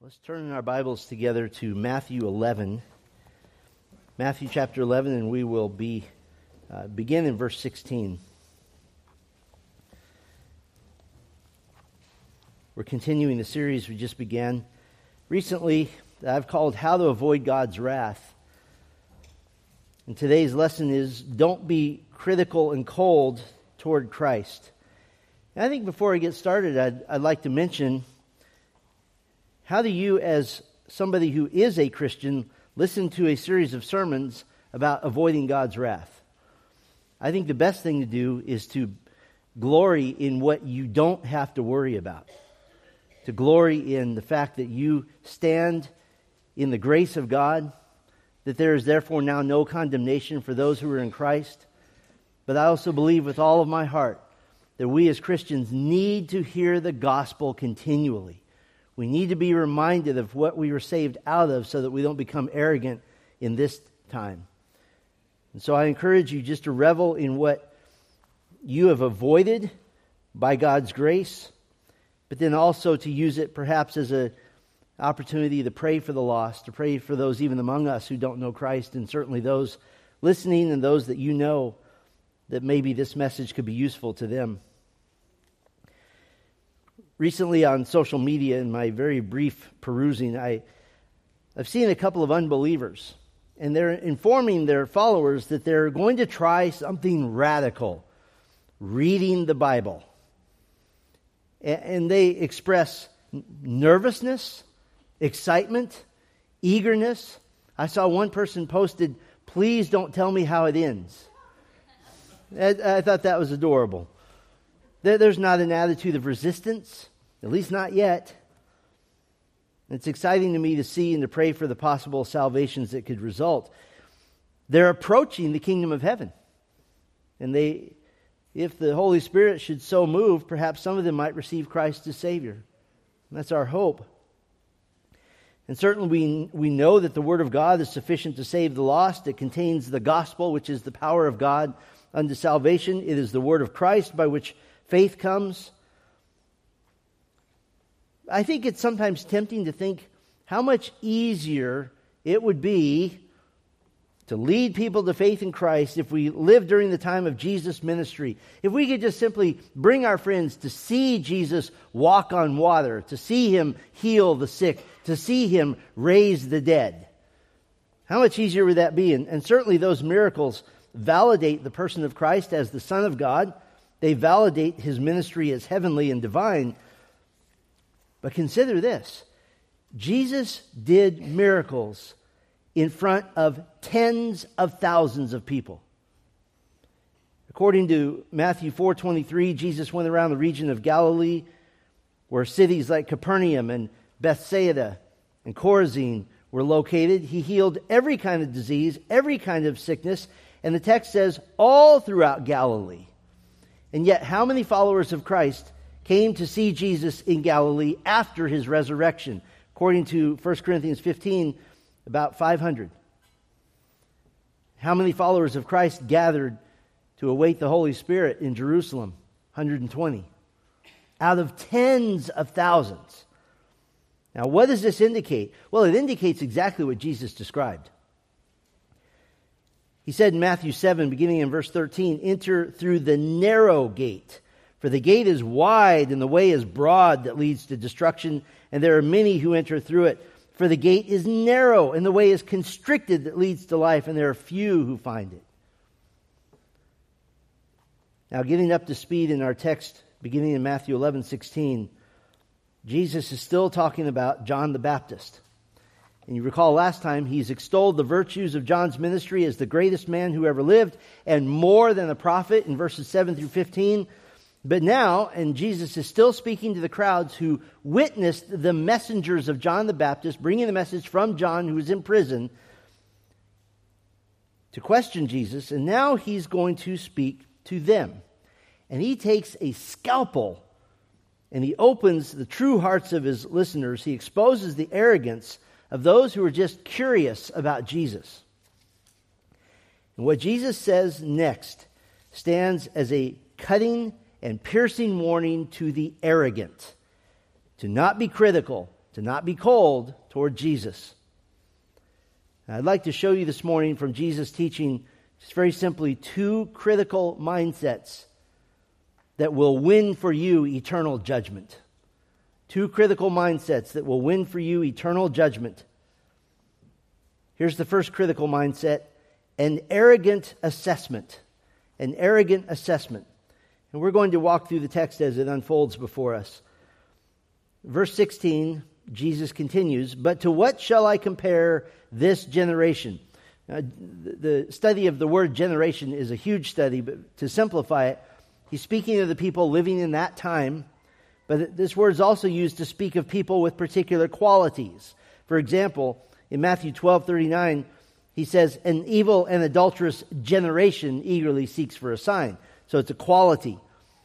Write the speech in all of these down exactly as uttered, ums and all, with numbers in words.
Let's turn our Bibles together to Matthew eleven. Matthew chapter eleven, and we will be uh, begin in verse sixteen. We're continuing the series we just began recently that I've called How to Avoid God's Wrath. And today's lesson is don't be critical and cold toward Christ. And I think before I get started, I'd, I'd like to mention, how do you, as somebody who is a Christian, listen to a series of sermons about avoiding God's wrath? I think the best thing to do is to glory in what you don't have to worry about. To glory in the fact that you stand in the grace of God, that there is therefore now no condemnation for those who are in Christ. But I also believe with all of my heart that we as Christians need to hear the gospel continually. We need to be reminded of what we were saved out of so that we don't become arrogant in this time. And so I encourage you just to revel in what you have avoided by God's grace, but then also to use it perhaps as an opportunity to pray for the lost, to pray for those even among us who don't know Christ, and certainly those listening and those that you know that maybe this message could be useful to them. Recently on social media, in my very brief perusing, I, I've seen a couple of unbelievers, and they're informing their followers that they're going to try something radical, reading the Bible. And, and they express nervousness, excitement, eagerness. I saw one person posted, "Please don't tell me how it ends." I, I thought that was adorable. There's not an attitude of resistance, at least not yet. It's exciting to me to see and to pray for the possible salvations that could result. They're approaching the kingdom of heaven. And they, if the Holy Spirit should so move, perhaps some of them might receive Christ as Savior. And that's our hope. And certainly we, we know that the Word of God is sufficient to save the lost. It contains the gospel, which is the power of God unto salvation. It is the Word of Christ by which faith comes. I think it's sometimes tempting to think how much easier it would be to lead people to faith in Christ if we lived during the time of Jesus' ministry. If we could just simply bring our friends to see Jesus walk on water, to see Him heal the sick, to see Him raise the dead. How much easier would that be? And, and certainly those miracles validate the person of Christ as the Son of God. They validate His ministry as heavenly and divine. But consider this. Jesus did miracles in front of tens of thousands of people. According to Matthew four twenty-three, Jesus went around the region of Galilee, where cities like Capernaum and Bethsaida and Chorazin were located. He healed every kind of disease, every kind of sickness, and the text says all throughout Galilee. And yet, how many followers of Christ came to see Jesus in Galilee after His resurrection? According to First Corinthians fifteen, about five hundred. How many followers of Christ gathered to await the Holy Spirit in Jerusalem? one hundred twenty. Out of tens of thousands. Now, what does this indicate? Well, it indicates exactly what Jesus described. He said in Matthew seven, beginning in verse thirteen, "Enter through the narrow gate, for the gate is wide and the way is broad that leads to destruction, and there are many who enter through it. For the gate is narrow and the way is constricted that leads to life, and there are few who find it." Now, getting up to speed in our text, beginning in Matthew eleven sixteen, Jesus is still talking about John the Baptist. And you recall last time, he's extolled the virtues of John's ministry as the greatest man who ever lived and more than a prophet in verses seven through fifteen. But now, and Jesus is still speaking to the crowds who witnessed the messengers of John the Baptist bringing the message from John, who was in prison, to question Jesus. And now he's going to speak to them. And he takes a scalpel and he opens the true hearts of his listeners. He exposes the arrogance of those who are just curious about Jesus. And what Jesus says next stands as a cutting and piercing warning to the arrogant, to not be critical, to not be cold toward Jesus. Now, I'd like to show you this morning from Jesus' teaching, just very simply, two critical mindsets that will win for you eternal judgment. Two critical mindsets that will win for you eternal judgment. Here's the first critical mindset: an arrogant assessment. An arrogant assessment. And we're going to walk through the text as it unfolds before us. Verse sixteen, Jesus continues, "But to what shall I compare this generation?" Now, the study of the word generation is a huge study, but to simplify it, he's speaking of the people living in that time, but this word is also used to speak of people with particular qualities. For example, in Matthew twelve thirty-nine, he says, "An evil and adulterous generation eagerly seeks for a sign." So it's a quality.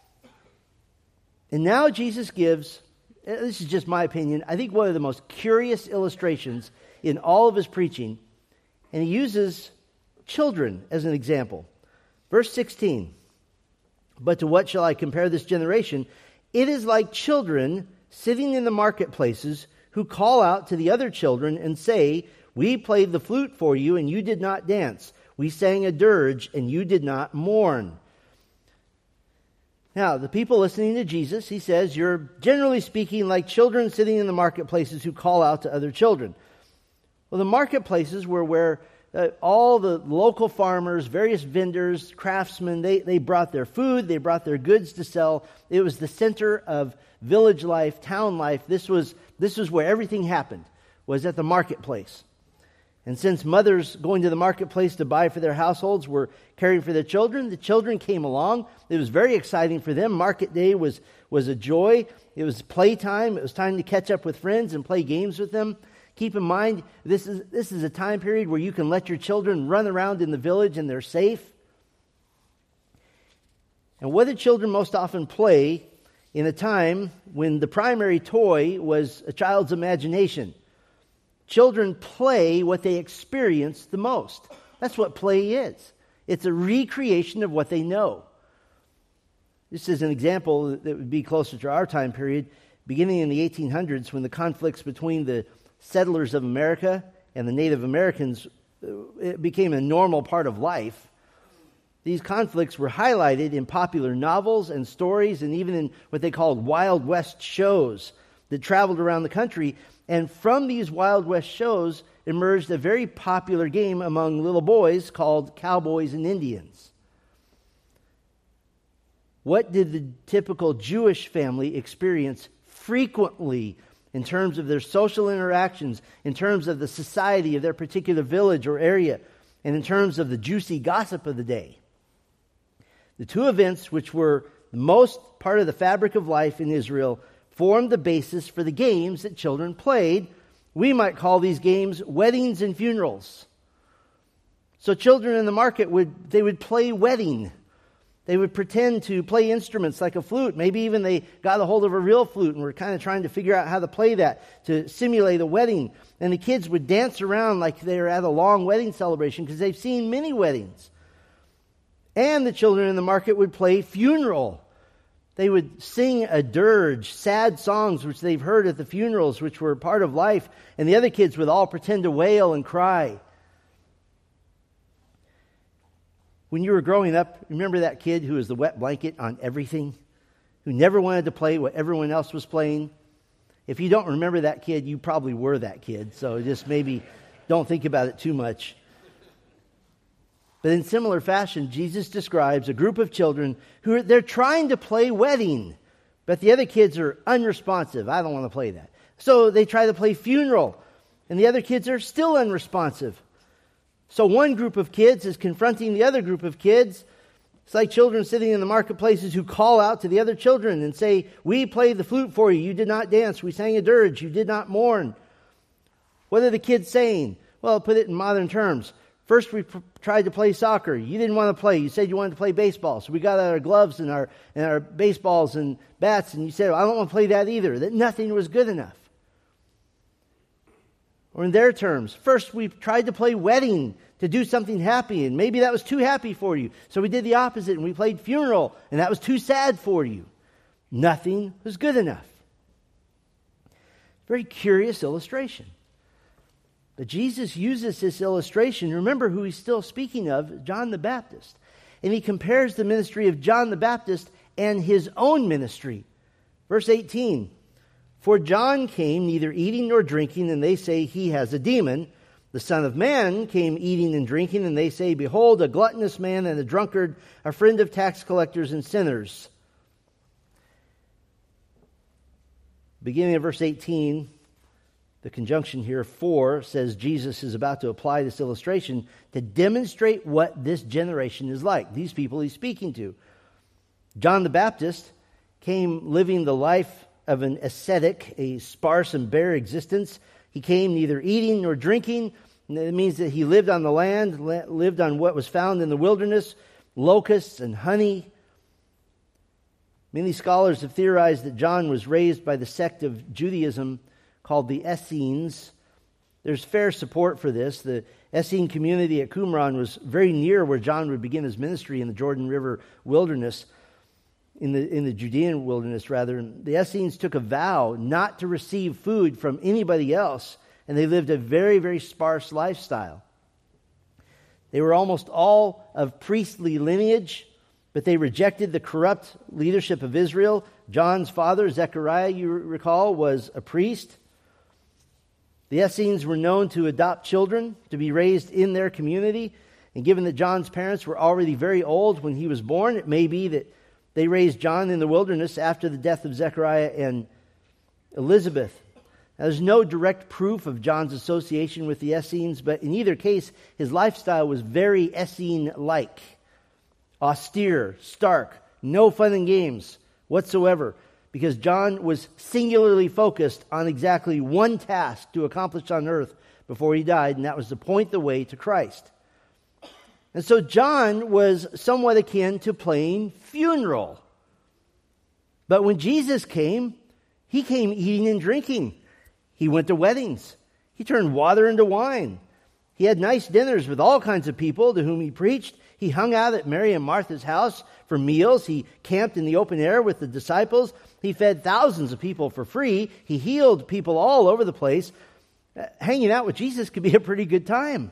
And now Jesus gives, this is just my opinion, I think one of the most curious illustrations in all of his preaching, and he uses children as an example. Verse sixteen, "But to what shall I compare this generation? It is like children sitting in the marketplaces who call out to the other children and say, 'We played the flute for you and you did not dance. We sang a dirge and you did not mourn.'" Now, the people listening to Jesus, he says, you're generally speaking like children sitting in the marketplaces who call out to other children. Well, the marketplaces were where uh, all the local farmers, various vendors, craftsmen, they, they brought their food, they brought their goods to sell. It was the center of village life, town life. This was, this was where everything happened, was at the marketplace. And since mothers going to the marketplace to buy for their households were caring for their children, the children came along. It was very exciting for them. Market day was, was a joy. It was playtime. It was time to catch up with friends and play games with them. Keep in mind, this is, this is a time period where you can let your children run around in the village and they're safe. And what did children most often play in a time when the primary toy was a child's imagination? Children play what they experience the most. That's what play is. It's a recreation of what they know. This is an example that would be closer to our time period, beginning in the eighteen hundreds, when the conflicts between the settlers of America and the Native Americans, it became a normal part of life. These conflicts were highlighted in popular novels and stories, and even in what they called Wild West shows that traveled around the country. And from these Wild West shows emerged a very popular game among little boys called Cowboys and Indians. What did the typical Jewish family experience frequently in terms of their social interactions, in terms of the society of their particular village or area, and in terms of the juicy gossip of the day? The two events which were the most part of the fabric of life in Israel formed the basis for the games that children played. We might call these games weddings and funerals. So children in the market would they would play wedding. They would pretend to play instruments like a flute. Maybe even they got a hold of a real flute and were kind of trying to figure out how to play that to simulate a wedding. And the kids would dance around like they were at a long wedding celebration because they've seen many weddings. And the children in the market would play funeral. They would sing a dirge, sad songs which they've heard at the funerals, which were part of life. And the other kids would all pretend to wail and cry. When you were growing up, remember that kid who was the wet blanket on everything? Who never wanted to play what everyone else was playing? If you don't remember that kid, you probably were that kid. So just maybe don't think about it too much. But in similar fashion, Jesus describes a group of children who are, they're trying to play wedding, but the other kids are unresponsive. I don't want to play that. So they try to play funeral, and the other kids are still unresponsive. So one group of kids is confronting the other group of kids. It's like children sitting in the marketplaces who call out to the other children and say, "We played the flute for you. You did not dance. We sang a dirge. You did not mourn." What are the kids saying? Well, I'll put it in modern terms. First, we pr- tried to play soccer. You didn't want to play. You said you wanted to play baseball. So we got out our gloves and our and our baseballs and bats, and you said, "I don't want to play that either." That nothing was good enough. Or in their terms, first we tried to play wedding to do something happy, and maybe that was too happy for you. So we did the opposite, and we played funeral, and that was too sad for you. Nothing was good enough. Very curious illustration. But Jesus uses this illustration. Remember who he's still speaking of, John the Baptist. And he compares the ministry of John the Baptist and his own ministry. Verse eighteen, for John came neither eating nor drinking, and they say he has a demon. The Son of Man came eating and drinking, and they say, behold, a gluttonous man and a drunkard, a friend of tax collectors and sinners. Beginning of verse eighteen, the conjunction here, for, says Jesus is about to apply this illustration to demonstrate what this generation is like, these people he's speaking to. John the Baptist came living the life of an ascetic, a sparse and bare existence. He came neither eating nor drinking. It means that he lived on the land, lived on what was found in the wilderness, locusts and honey. Many scholars have theorized that John was raised by the sect of Judaism called the Essenes. There's fair support for this. The Essene community at Qumran was very near where John would begin his ministry in the Jordan River wilderness, in the in the Judean wilderness rather. The Essenes took a vow not to receive food from anybody else, and they lived a very, very sparse lifestyle. They were almost all of priestly lineage, but they rejected the corrupt leadership of Israel. John's father, Zechariah, you recall, was a priest. The Essenes were known to adopt children to be raised in their community. And given that John's parents were already very old when he was born, it may be that they raised John in the wilderness after the death of Zechariah and Elizabeth. Now, there's no direct proof of John's association with the Essenes, but in either case, his lifestyle was very Essene-like. Austere, stark, no fun and games whatsoever, because John was singularly focused on exactly one task to accomplish on earth before he died, and that was to point the way to Christ. And so John was somewhat akin to playing funeral. But when Jesus came, he came eating and drinking. He went to weddings. He turned water into wine. He had nice dinners with all kinds of people to whom he preached. He hung out at Mary and Martha's house for meals. He camped in the open air with the disciples. He fed thousands of people for free. He healed people all over the place. Uh, hanging out with Jesus could be a pretty good time.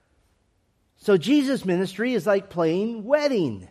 So Jesus' ministry is like playing wedding.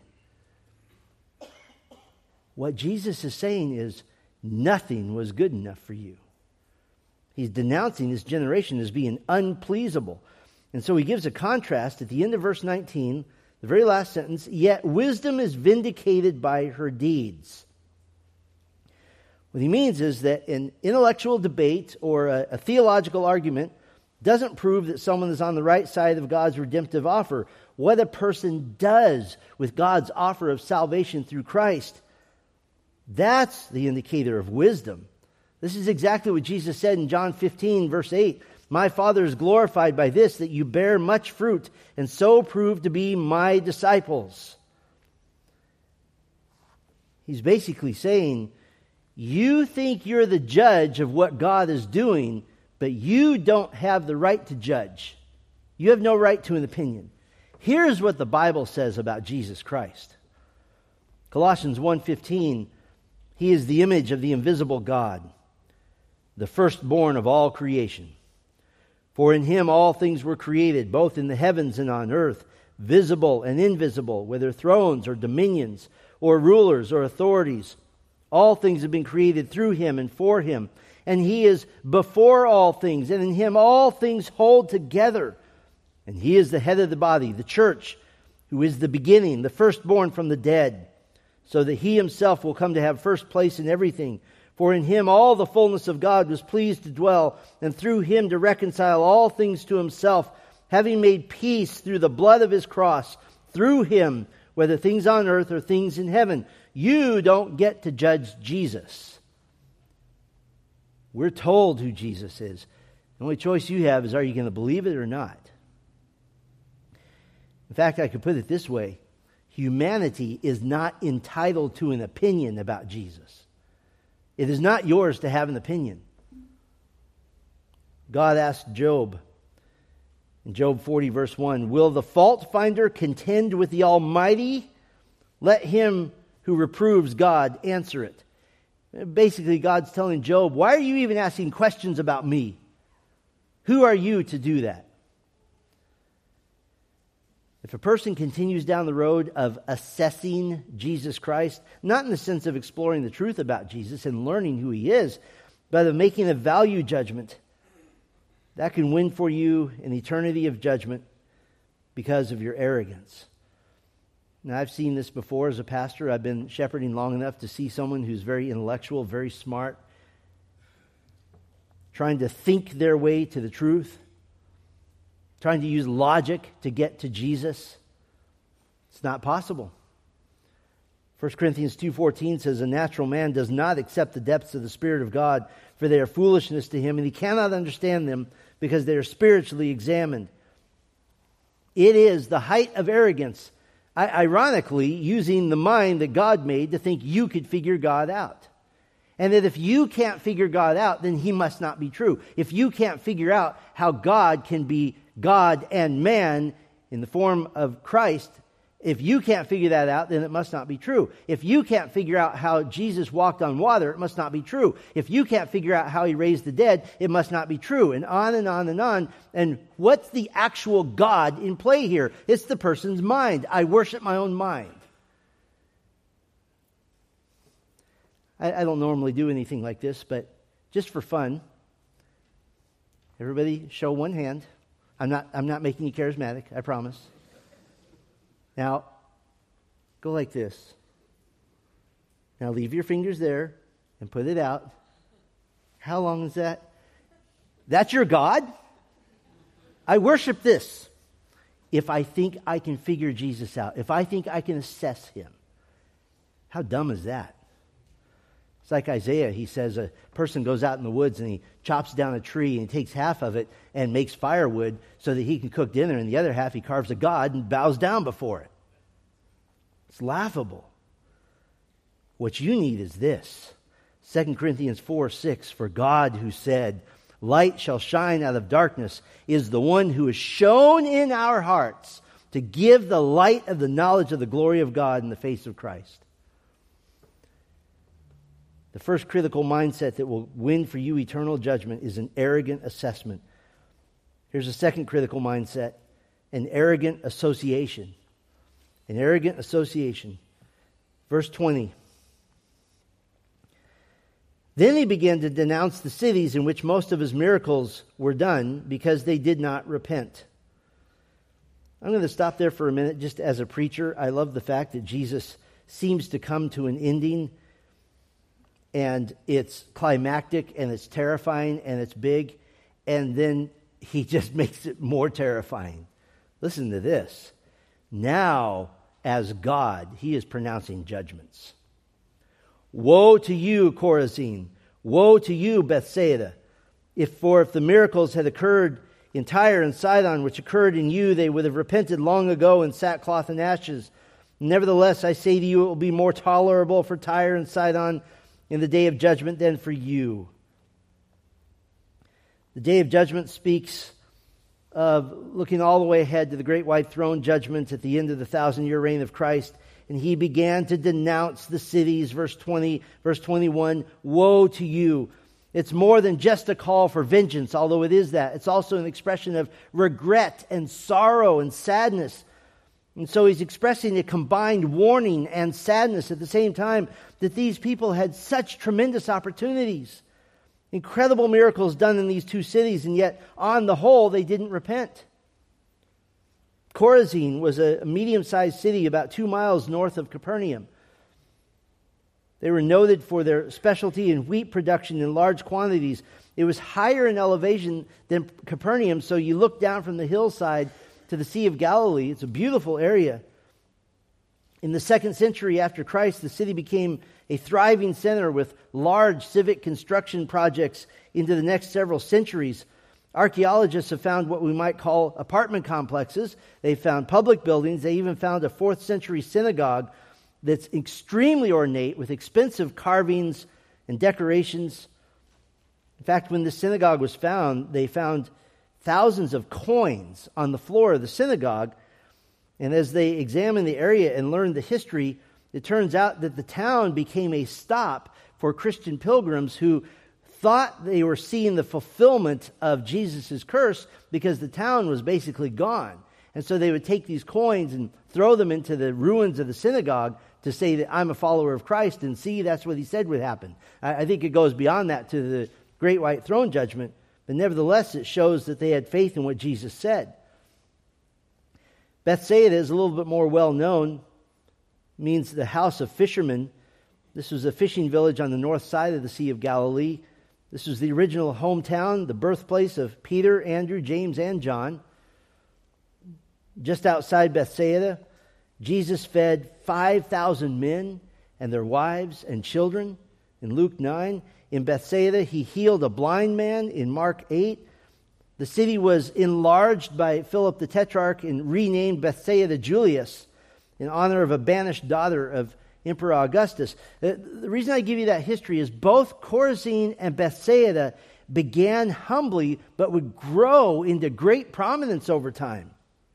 What Jesus is saying is nothing was good enough for you. He's denouncing this generation as being unpleasable. And so he gives a contrast at the end of verse nineteen, the very last sentence, yet wisdom is vindicated by her deeds. What he means is that an intellectual debate or a, a theological argument doesn't prove that someone is on the right side of God's redemptive offer. What a person does with God's offer of salvation through Christ, that's the indicator of wisdom. This is exactly what Jesus said in John fifteen, verse eight. My Father is glorified by this, that you bear much fruit, and so prove to be my disciples. He's basically saying, you think you're the judge of what God is doing, but you don't have the right to judge. You have no right to an opinion. Here's what the Bible says about Jesus Christ. Colossians one fifteen, He is the image of the invisible God, the firstborn of all creation. For in Him all things were created, both in the heavens and on earth, visible and invisible, whether thrones or dominions, or rulers or authorities. All things have been created through Him and for Him. And He is before all things, and in Him all things hold together. And He is the head of the body, the church, who is the beginning, the firstborn from the dead, so that He Himself will come to have first place in everything. For in Him all the fullness of God was pleased to dwell, and through Him to reconcile all things to Himself, having made peace through the blood of His cross. Through Him, whether things on earth or things in heaven. You don't get to judge Jesus. We're told who Jesus is. The only choice you have is, are you going to believe it or not? In fact, I could put it this way. Humanity is not entitled to an opinion about Jesus. It is not yours to have an opinion. God asked Job in Job forty verse one, will the fault finder contend with the Almighty? Let him who reproves God answer it. Basically, God's telling Job, why are you even asking questions about me? Who are you to do that? If a person continues down the road of assessing Jesus Christ, not in the sense of exploring the truth about Jesus and learning who he is, but of making a value judgment, that can win for you an eternity of judgment because of your arrogance. Now, I've seen this before as a pastor. I've been shepherding long enough to see someone who's very intellectual, very smart, trying to think their way to the truth, trying to use logic to get to Jesus. It's not possible. First Corinthians two fourteen says, a natural man does not accept the depths of the Spirit of God, for they are foolishness to him, and he cannot understand them because they are spiritually examined. It is the height of arrogance, I- ironically, using the mind that God made to think you could figure God out. And that if you can't figure God out, then he must not be true. If you can't figure out how God can be God and man in the form of Christ, if you can't figure that out, then it must not be true. If you can't figure out how Jesus walked on water, it must not be true. If you can't figure out how he raised the dead, it must not be true. And on and on and on. And what's the actual God in play here? It's the person's mind. I worship my own mind. I, I don't normally do anything like this, but just for fun, everybody show one hand. I'm not, I'm not making you charismatic, I promise. Now, go like this. Now leave your fingers there and put it out. How long is that? That's your God? I worship this. If I think I can figure Jesus out, if I think I can assess him, how dumb is that? It's like Isaiah. He says a person goes out in the woods and he chops down a tree and he takes half of it and makes firewood so that he can cook dinner, and the other half he carves a god and bows down before it. It's laughable. What you need is this. Second Corinthians four six, for God who said, light shall shine out of darkness, is the one who is shown in our hearts to give the light of the knowledge of the glory of God in the face of Christ. The first critical mindset that will win for you eternal judgment is an arrogant assessment. Here's a second critical mindset, an arrogant association. An arrogant association. Verse twenty. Then he began to denounce the cities in which most of his miracles were done because they did not repent. I'm going to stop there for a minute. Just as a preacher, I love the fact that Jesus seems to come to an ending, and it's climactic, and it's terrifying, and it's big, and then he just makes it more terrifying. Listen to this. Now, as God, he is pronouncing judgments. Woe to you, Chorazin! Woe to you, Bethsaida! If for if the miracles had occurred in Tyre and Sidon, which occurred in you, they would have repented long ago in sackcloth and ashes. Nevertheless, I say to you, it will be more tolerable for Tyre and Sidon in the day of judgment than for you. The day of judgment speaks of looking all the way ahead to the great white throne judgment at the end of the thousand-year reign of Christ. And he began to denounce the cities, verse twenty, verse twenty-one, woe to you. It's more than just a call for vengeance, although it is that. It's also an expression of regret and sorrow and sadness. And so he's expressing a combined warning and sadness at the same time, that these people had such tremendous opportunities. Incredible miracles done in these two cities, and yet on the whole they didn't repent. Chorazin was a medium-sized city about two miles north of Capernaum. They were noted for their specialty in wheat production in large quantities. It was higher in elevation than Capernaum, so you look down from the hillside to the Sea of Galilee. It's a beautiful area. In the second century after Christ, the city became a thriving center with large civic construction projects into the next several centuries. Archaeologists have found what we might call apartment complexes. They found public buildings. They even found a fourth century synagogue that's extremely ornate with expensive carvings and decorations. In fact, when the synagogue was found, they found thousands of coins on the floor of the synagogue. And as they examined the area and learned the history, it turns out that the town became a stop for Christian pilgrims who thought they were seeing the fulfillment of Jesus' curse because the town was basically gone. And so they would take these coins and throw them into the ruins of the synagogue to say that I'm a follower of Christ, and see, that's what he said would happen. I, I think it goes beyond that to the great white throne judgment, but nevertheless it shows that they had faith in what Jesus said. Bethsaida is a little bit more well known, means the house of fishermen. This was a fishing village on the north side of the Sea of Galilee. This was the original hometown, the birthplace of Peter, Andrew, James, and John. Just outside Bethsaida, Jesus fed five thousand men and their wives and children in Luke nine. In Bethsaida, he healed a blind man in Mark eight. The city was enlarged by Philip the Tetrarch and renamed Bethsaida Julius in honor of a banished daughter of Emperor Augustus. The reason I give you that history is both Chorazin and Bethsaida began humbly but would grow into great prominence over time.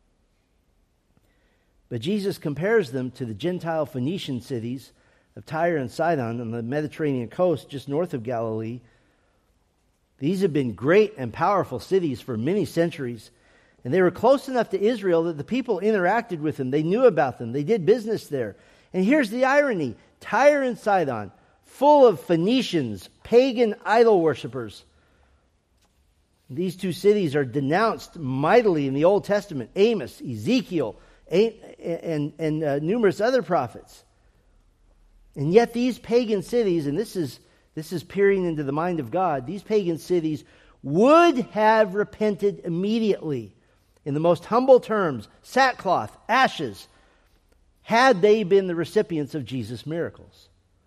But Jesus compares them to the Gentile Phoenician cities of Tyre and Sidon on the Mediterranean coast just north of Galilee. These have been great and powerful cities for many centuries, and they were close enough to Israel that the people interacted with them. They knew about them. They did business there. And here's the irony. Tyre and Sidon, full of Phoenicians, pagan idol worshippers. These two cities are denounced mightily in the Old Testament. Amos, Ezekiel, and, and uh, numerous other prophets. And yet these pagan cities, and this is this is peering into the mind of God, these pagan cities would have repented immediately in the most humble terms, sackcloth, ashes, had they been the recipients of Jesus' miracles.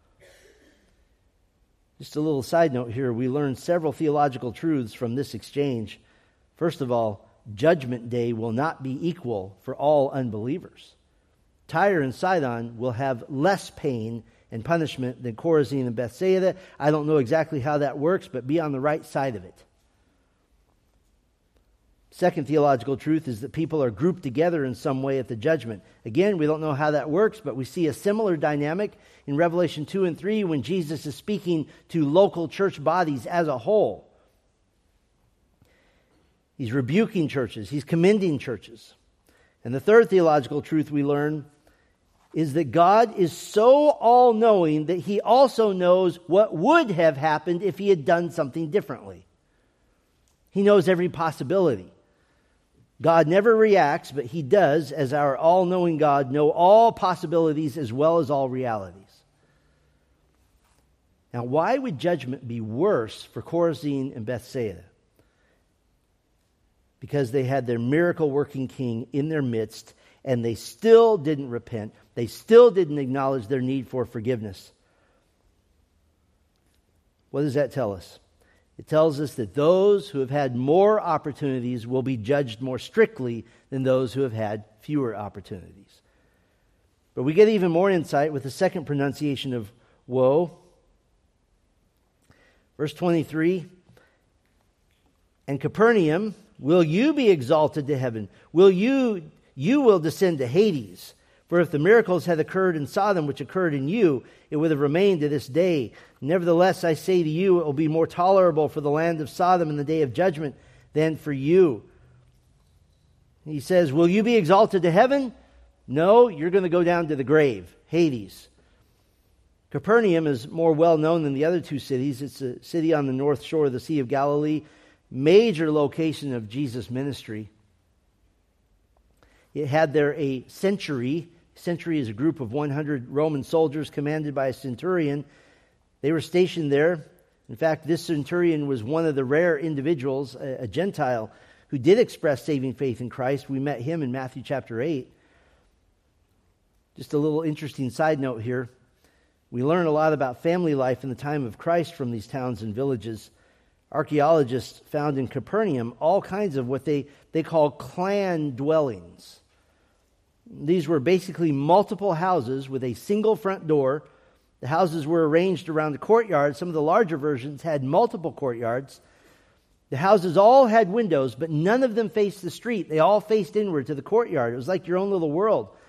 Just a little side note here, we learned several theological truths from this exchange. First of all, Judgment Day will not be equal for all unbelievers. Tyre and Sidon will have less pain and punishment than Chorazin and Bethsaida. I don't know exactly how that works, but be on the right side of it. Second theological truth is that people are grouped together in some way at the judgment. Again, we don't know how that works, but we see a similar dynamic in Revelation two and three when Jesus is speaking to local church bodies as a whole. He's rebuking churches. He's commending churches. And the third theological truth we learn is that God is so all-knowing that he also knows what would have happened if he had done something differently. He knows every possibility. God never reacts, but he does, as our all-knowing God, know all possibilities as well as all realities. Now, why would judgment be worse for Chorazin and Bethsaida? Because they had their miracle-working king in their midst, and they still didn't repent. They still didn't acknowledge their need for forgiveness. What does that tell us? It tells us that those who have had more opportunities will be judged more strictly than those who have had fewer opportunities. But we get even more insight with the second pronunciation of woe. Verse twenty-three, and Capernaum, will you be exalted to heaven? Will you, you will descend to Hades? For if the miracles had occurred in Sodom, which occurred in you, it would have remained to this day. Nevertheless, I say to you, it will be more tolerable for the land of Sodom in the day of judgment than for you. He says, will you be exalted to heaven? No, you're going to go down to the grave, Hades. Capernaum is more well known than the other two cities. It's a city on the north shore of the Sea of Galilee, major location of Jesus' ministry. It had there a century. Century is a group of one hundred Roman soldiers commanded by a centurion. They were stationed there. In fact, this centurion was one of the rare individuals, a, a Gentile, who did express saving faith in Christ. We met him in Matthew chapter eight. Just a little interesting side note here. We learn a lot about family life in the time of Christ from these towns and villages. Archaeologists found in Capernaum all kinds of what they, they call clan dwellings. These were basically multiple houses with a single front door. The houses were arranged around the courtyard. Some of the larger versions had multiple courtyards. The houses all had windows, but none of them faced the street. They all faced inward to the courtyard. It was like your own little world.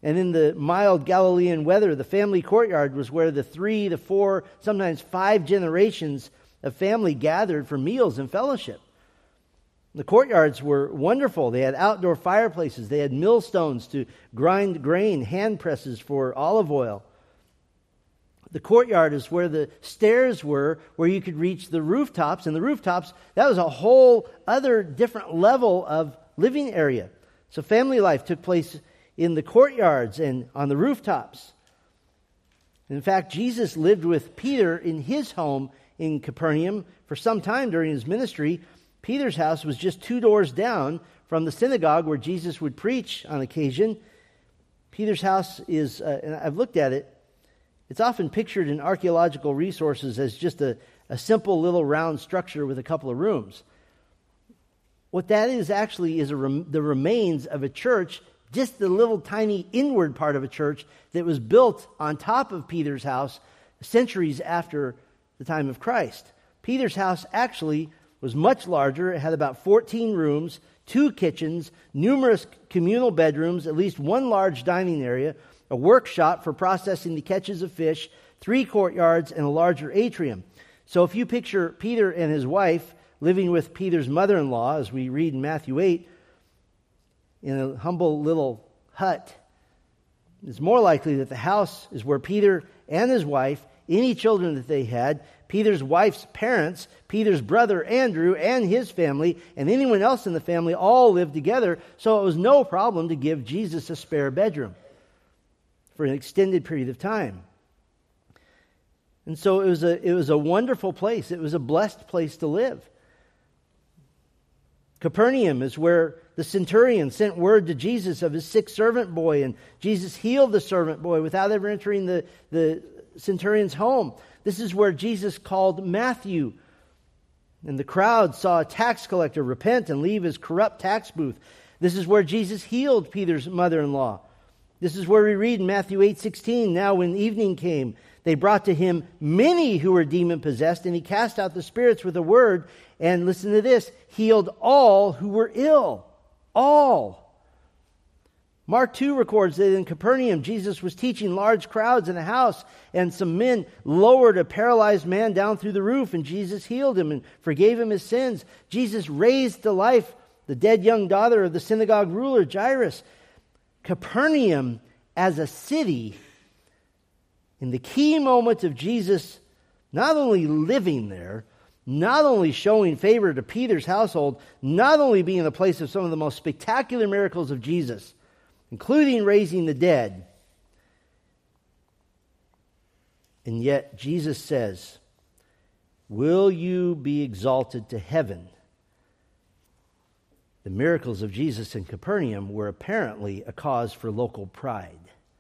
And in the mild Galilean weather, the family courtyard was where the three, the four, sometimes five generations of family gathered for meals and fellowship. The courtyards were wonderful. They had outdoor fireplaces. They had millstones to grind grain, hand presses for olive oil. The courtyard is where the stairs were, where you could reach the rooftops. And the rooftops, that was a whole other different level of living area. So family life took place in the courtyards and on the rooftops. In fact, Jesus lived with Peter in his home in Capernaum for some time during his ministry. Peter's house was just two doors down from the synagogue where Jesus would preach on occasion. Peter's house is, uh, and I've looked at it, it's often pictured in archaeological resources as just a, a simple little round structure with a couple of rooms. What that is actually is a rem- the remains of a church, just the little tiny inward part of a church that was built on top of Peter's house centuries after the time of Christ. Peter's house actually was much larger. It had about fourteen rooms, two kitchens, numerous communal bedrooms, at least one large dining area, a workshop for processing the catches of fish, three courtyards, and a larger atrium. So if you picture Peter and his wife living with Peter's mother-in-law, as we read in Matthew eight, in a humble little hut, it's more likely that the house is where Peter and his wife, any children that they had, Peter's wife's parents, Peter's brother Andrew and his family, and anyone else in the family all lived together, so it was no problem to give Jesus a spare bedroom for an extended period of time. And so it was a it was a wonderful place. It was a blessed place to live. Capernaum is where the centurion sent word to Jesus of his sick servant boy, and Jesus healed the servant boy without ever entering the, the centurion's home. This is where Jesus called Matthew. And the crowd saw a tax collector repent and leave his corrupt tax booth. This is where Jesus healed Peter's mother-in-law. This is where we read in Matthew eight sixteen, now when evening came, they brought to him many who were demon-possessed, and he cast out the spirits with a word, and listen to this, healed all who were ill. All. Mark two records that in Capernaum, Jesus was teaching large crowds in a house, and some men lowered a paralyzed man down through the roof, and Jesus healed him and forgave him his sins. Jesus raised to life the dead young daughter of the synagogue ruler, Jairus. Capernaum as a city, in the key moment of Jesus not only living there, not only showing favor to Peter's household, not only being the place of some of the most spectacular miracles of Jesus, including raising the dead. And yet Jesus says, will you be exalted to heaven? The miracles of Jesus in Capernaum were apparently a cause for local pride.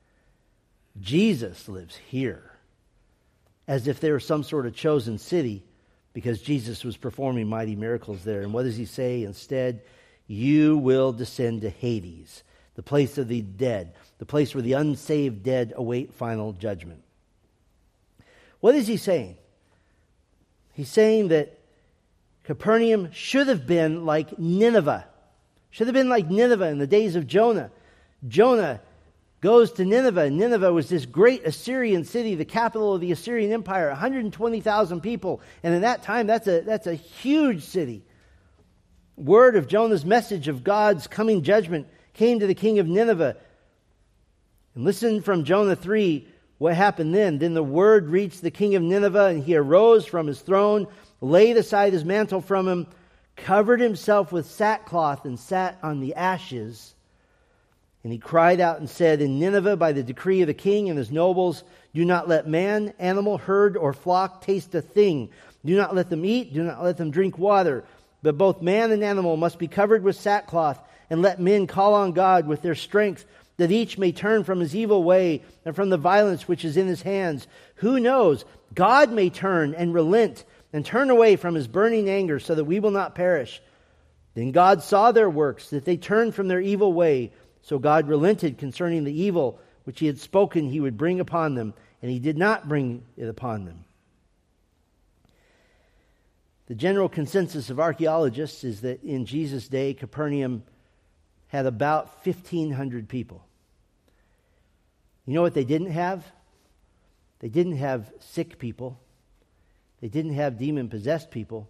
Jesus lives here, as if they were some sort of chosen city, because Jesus was performing mighty miracles there. And what does he say instead? You will descend to Hades, the place of the dead, the place where the unsaved dead await final judgment. What is he saying? He's saying that Capernaum should have been like Nineveh. Should have been like Nineveh in the days of Jonah. Jonah goes to Nineveh. Nineveh was this great Assyrian city, the capital of the Assyrian Empire, one hundred twenty thousand people. And in that time, that's a, that's a huge city. Word of Jonah's message of God's coming judgment came to the king of Nineveh. And listen from Jonah three, what happened then. Then the word reached the king of Nineveh, and he arose from his throne, laid aside his mantle from him, covered himself with sackcloth, and sat on the ashes. And he cried out and said, in Nineveh, by the decree of the king and his nobles, do not let man, animal, herd, or flock taste a thing. Do not let them eat, do not let them drink water. But both man and animal must be covered with sackcloth, and let men call on God with their strength, that each may turn from his evil way and from the violence which is in his hands. Who knows? God may turn and relent and turn away from his burning anger, so that we will not perish. Then God saw their works, that they turned from their evil way. So God relented concerning the evil which he had spoken he would bring upon them, and he did not bring it upon them. The general consensus of archaeologists is that in Jesus' day, Capernaum had about fifteen hundred people. You know what they didn't have? They didn't have sick people. They didn't have demon-possessed people.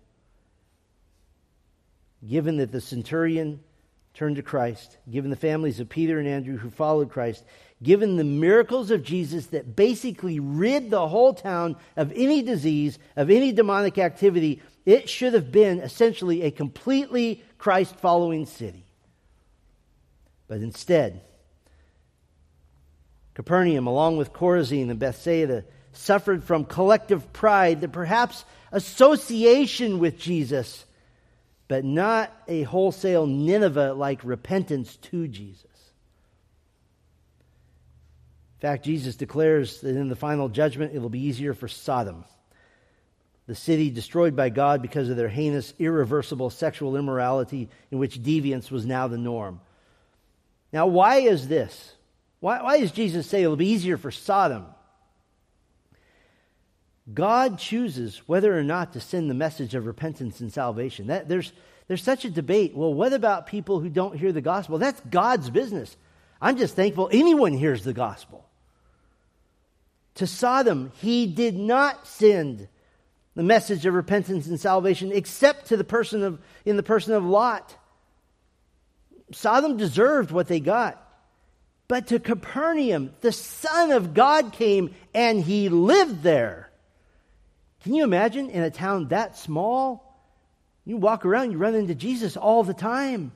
Given that the centurion turned to Christ, given the families of Peter and Andrew who followed Christ, given the miracles of Jesus that basically rid the whole town of any disease, of any demonic activity, it should have been essentially a completely Christ-following city. But instead, Capernaum, along with Chorazin and Bethsaida, suffered from collective pride, that perhaps association with Jesus, but not a wholesale Nineveh-like repentance to Jesus. In fact, Jesus declares that in the final judgment, it will be easier for Sodom, the city destroyed by God because of their heinous, irreversible sexual immorality in which deviance was now the norm. Now, why is this? Why, why does Jesus say it will be easier for Sodom? God chooses whether or not to send the message of repentance and salvation. That, there's, there's such a debate. Well, what about people who don't hear the gospel? That's God's business. I'm just thankful anyone hears the gospel. To Sodom, he did not send the message of repentance and salvation except to the person of in the person of Lot. Sodom deserved what they got. But to Capernaum, the Son of God came and he lived there. Can you imagine in a town that small? You walk around, you run into Jesus all the time.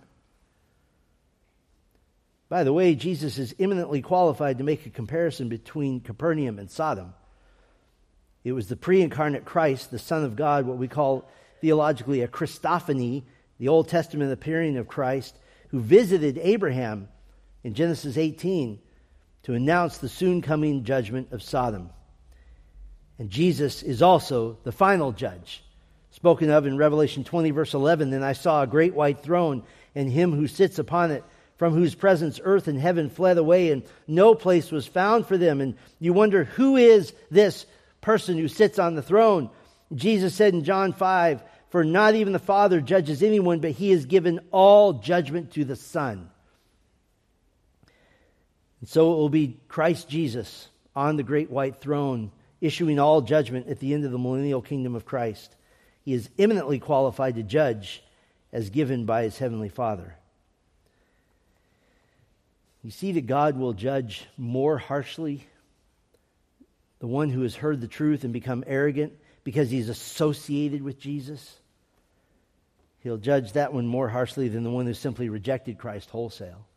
By the way, Jesus is eminently qualified to make a comparison between Capernaum and Sodom. It was the pre-incarnate Christ, the Son of God, what we call theologically a Christophany, the Old Testament appearing of Christ, who visited Abraham in Genesis eighteen to announce the soon coming judgment of Sodom. And Jesus is also the final judge, spoken of in Revelation twenty, verse eleven. Then I saw a great white throne, and him who sits upon it, from whose presence earth and heaven fled away, and no place was found for them. And you wonder, who is this person who sits on the throne? Jesus said in John five, for not even the Father judges anyone, but he has given all judgment to the Son. And so it will be Christ Jesus on the great white throne, issuing all judgment at the end of the millennial kingdom of Christ. He is eminently qualified to judge as given by his heavenly Father. You see that God will judge more harshly the one who has heard the truth and become arrogant because he's associated with Jesus. He'll judge that one more harshly than the one who simply rejected Christ wholesale.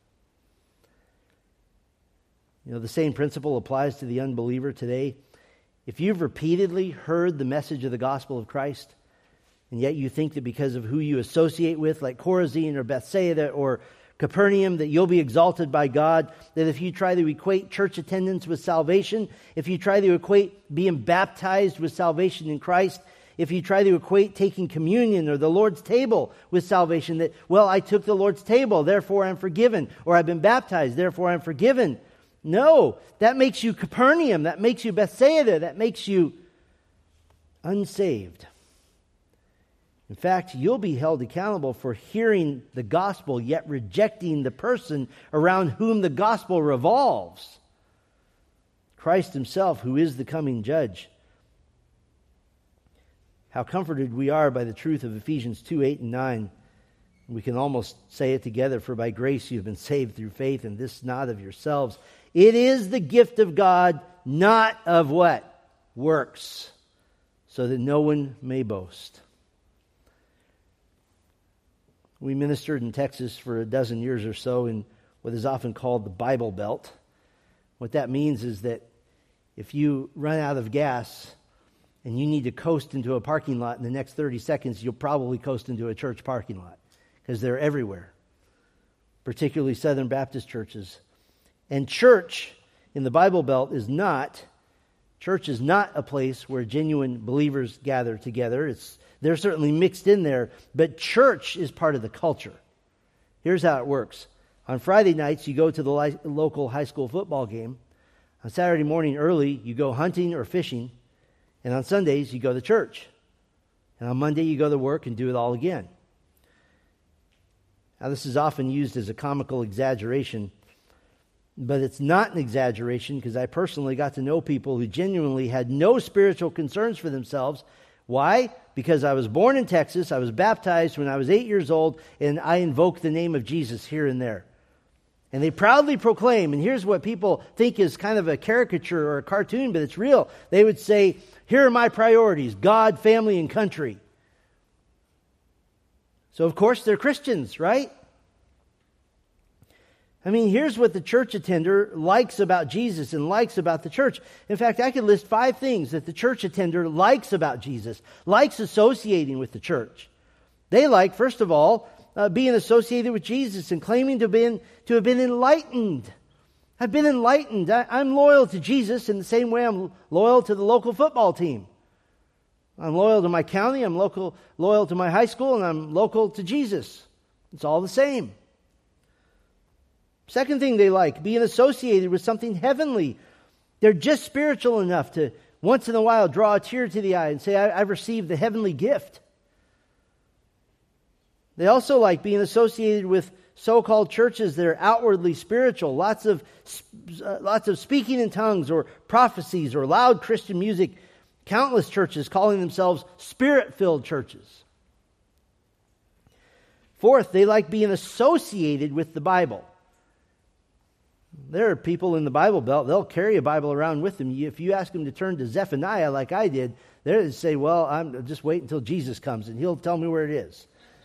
You know, the same principle applies to the unbeliever today. If you've repeatedly heard the message of the gospel of Christ, and yet you think that because of who you associate with, like Chorazin or Bethsaida or Capernaum, that you'll be exalted by God, that if you try to equate church attendance with salvation, if you try to equate being baptized with salvation in Christ, if you try to equate taking communion or the Lord's table with salvation, that, well, I took the Lord's table, therefore I'm forgiven, or I've been baptized, therefore I'm forgiven. No, that makes you Capernaum, that makes you Bethsaida, that makes you unsaved. In fact, you'll be held accountable for hearing the gospel yet rejecting the person around whom the gospel revolves. Christ himself, who is the coming judge. How comforted we are by the truth of Ephesians two, eight, and nine. We can almost say it together, for by grace you have been saved through faith, and this not of yourselves. It is the gift of God, not of what? Works, so that no one may boast. We ministered in Texas for a dozen years or so in what is often called the Bible Belt. What that means is that if you run out of gas and you need to coast into a parking lot in the next thirty seconds, you'll probably coast into a church parking lot because they're everywhere, particularly Southern Baptist churches. And church in the Bible Belt is not, church is not a place where genuine believers gather together. It's They're certainly mixed in there, but church is part of the culture. Here's how it works. On Friday nights, you go to the li- local high school football game. On Saturday morning early, you go hunting or fishing. And on Sundays, you go to church. And on Monday, you go to work and do it all again. Now, this is often used as a comical exaggeration, But it's not an exaggeration, because I personally got to know people who genuinely had no spiritual concerns for themselves. Why? Because I was born in Texas, I was baptized when I was eight years old, and I invoked the name of Jesus here and there. And they proudly proclaim, and here's what people think is kind of a caricature or a cartoon, but it's real. They would say, here are my priorities: God, family, and country. So of course they're Christians, right? I mean, here's what the church attender likes about Jesus and likes about the church. In fact, I could list five things that the church attender likes about Jesus, likes associating with the church. They like, first of all, uh, being associated with Jesus and claiming to have been, to have been enlightened. I've been enlightened. I, I'm loyal to Jesus in the same way I'm loyal to the local football team. I'm loyal to my county, I'm local, loyal to my high school, and I'm local to Jesus. It's all the same. Second thing they like, being associated with something heavenly. They're just spiritual enough to once in a while draw a tear to the eye and say, I, I've received the heavenly gift. They also like being associated with so-called churches that are outwardly spiritual. Lots of, uh, lots of speaking in tongues or prophecies or loud Christian music. Countless churches calling themselves spirit-filled churches. Fourth, they like being associated with the Bible. There are people in the Bible Belt, they'll carry a Bible around with them. If you ask them to turn to Zephaniah like I did, they'll say, well, I'm just wait until Jesus comes and he'll tell me where it is.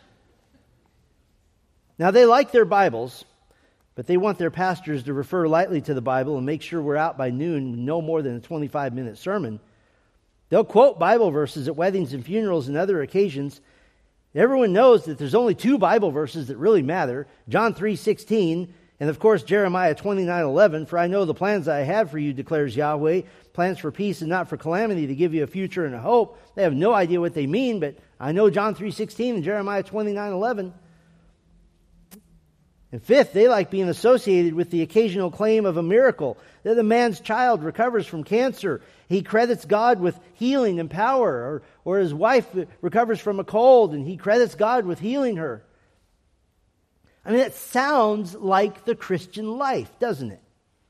Now, they like their Bibles, but they want their pastors to refer lightly to the Bible and make sure we're out by noon with no more than a twenty-five minute sermon. They'll quote Bible verses at weddings and funerals and other occasions. Everyone knows that there's only two Bible verses that really matter, John three sixteen, and of course Jeremiah twenty-nine eleven. For I know the plans I have for you, declares Yahweh, plans for peace and not for calamity, to give you a future and a hope. They have no idea what they mean, but I know John three sixteen and Jeremiah twenty-nine eleven. And fifth, they like being associated with the occasional claim of a miracle, that a man's child recovers from cancer. He credits God with healing and power, or, or his wife recovers from a cold and he credits God with healing her. I mean, it sounds like the Christian life, doesn't it?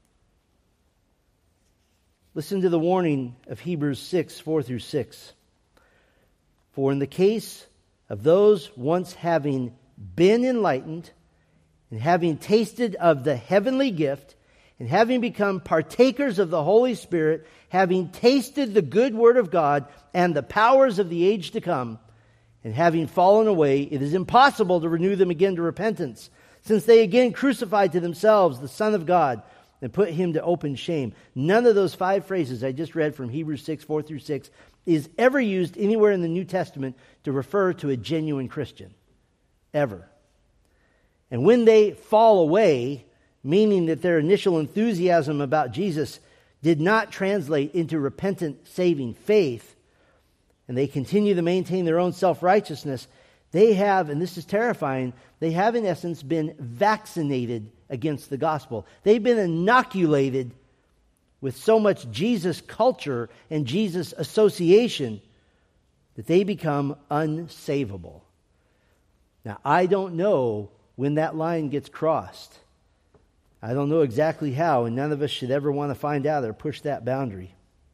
Listen to the warning of Hebrews six, four through six. For in the case of those once having been enlightened, and having tasted of the heavenly gift, and having become partakers of the Holy Spirit, having tasted the good word of God and the powers of the age to come, and having fallen away, it is impossible to renew them again to repentance, since they again crucified to themselves the Son of God and put him to open shame. None of those five phrases I just read from Hebrews six, four through six is ever used anywhere in the New Testament to refer to a genuine Christian. Ever. And when they fall away, meaning that their initial enthusiasm about Jesus did not translate into repentant, saving faith, and they continue to maintain their own self-righteousness, they have, and this is terrifying, they have in essence been vaccinated against the gospel. They've been inoculated with so much Jesus culture and Jesus association that they become unsavable. Now, I don't know when that line gets crossed. I don't know exactly how, and none of us should ever want to find out or push that boundary.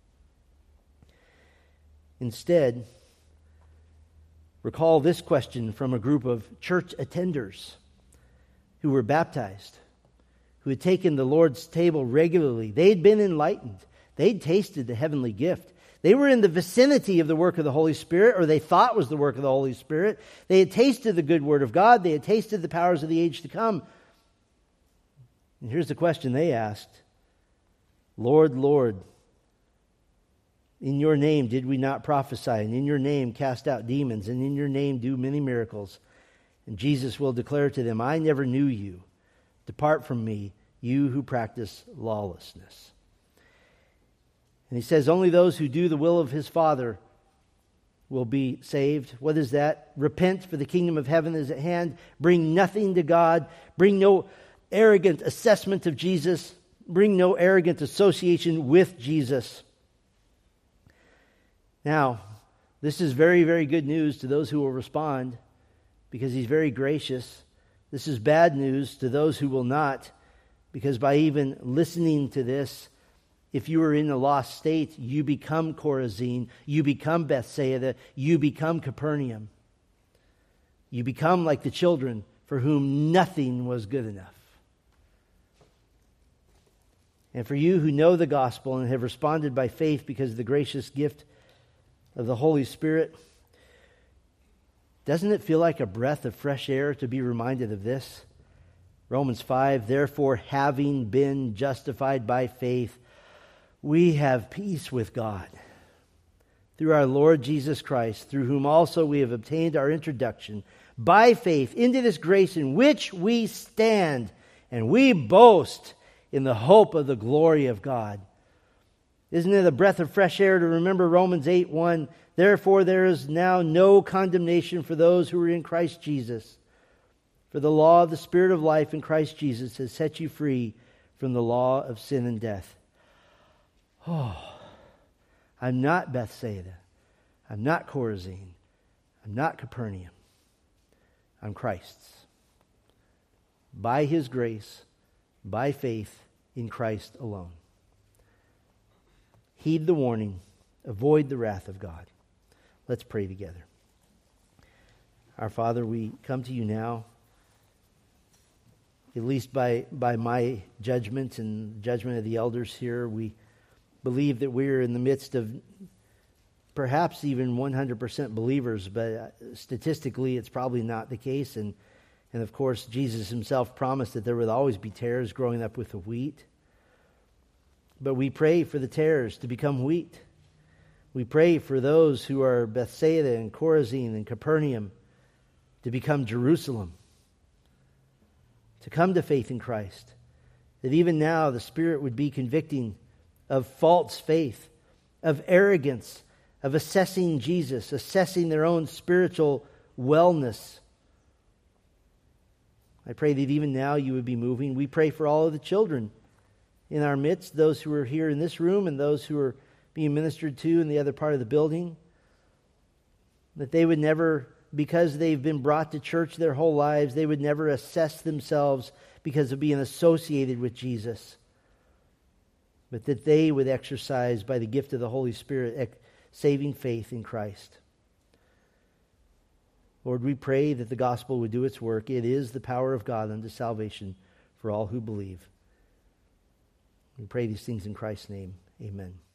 Instead, recall this question from a group of church attenders who were baptized, who had taken the Lord's table regularly. They'd been enlightened. They'd tasted the heavenly gift. They were in the vicinity of the work of the Holy Spirit, or they thought was the work of the Holy Spirit. They had tasted the good word of God. They had tasted the powers of the age to come. And here's the question they asked. Lord, Lord, in your name did we not prophesy, and in your name cast out demons, and in your name do many miracles? And Jesus will declare to them, I never knew you. Depart from me, you who practice lawlessness. And he says, only those who do the will of his Father will be saved. What is that? Repent, for the kingdom of heaven is at hand. Bring nothing to God. Bring no arrogant assessment of Jesus. Bring no arrogant association with Jesus. Now, this is very, very good news to those who will respond, because he's very gracious. This is bad news to those who will not, Because by even listening to this, if you are in a lost state, you become Chorazin, you become Bethsaida, you become Capernaum. You become like the children for whom nothing was good enough. And for you who know the gospel and have responded by faith because of the gracious gift of the Holy Spirit, doesn't it feel like a breath of fresh air to be reminded of this? Romans five, therefore, having been justified by faith, we have peace with God through our Lord Jesus Christ, through whom also we have obtained our introduction by faith into this grace in which we stand, and we boast in the hope of the glory of God. Isn't it a breath of fresh air to remember Romans eight one? Therefore there is now no condemnation for those who are in Christ Jesus. For the law of the Spirit of life in Christ Jesus has set you free from the law of sin and death. Oh, I'm not Bethsaida. I'm not Chorazin. I'm not Capernaum. I'm Christ's. By His grace, by faith in Christ alone. Heed the warning. Avoid the wrath of God. Let's pray together. Our Father, we come to you now, at least by, by my judgment and judgment of the elders here. We believe that we're in the midst of perhaps even one hundred percent believers, but statistically it's probably not the case. And, and of course, Jesus himself promised that there would always be tares growing up with the wheat. But we pray for the tares to become wheat. We pray for those who are Bethsaida and Chorazin and Capernaum to become Jerusalem, to come to faith in Christ. That even now the Spirit would be convicting of false faith, of arrogance, of assessing Jesus, assessing their own spiritual wellness. I pray that even now you would be moving. We pray for all of the children in our midst, those who are here in this room and those who are being ministered to in the other part of the building, that they would never, because they've been brought to church their whole lives, they would never assess themselves because of being associated with Jesus, but that they would exercise by the gift of the Holy Spirit saving faith in Christ. Lord, we pray that the gospel would do its work. It is the power of God unto salvation for all who believe. We pray these things in Christ's name. Amen.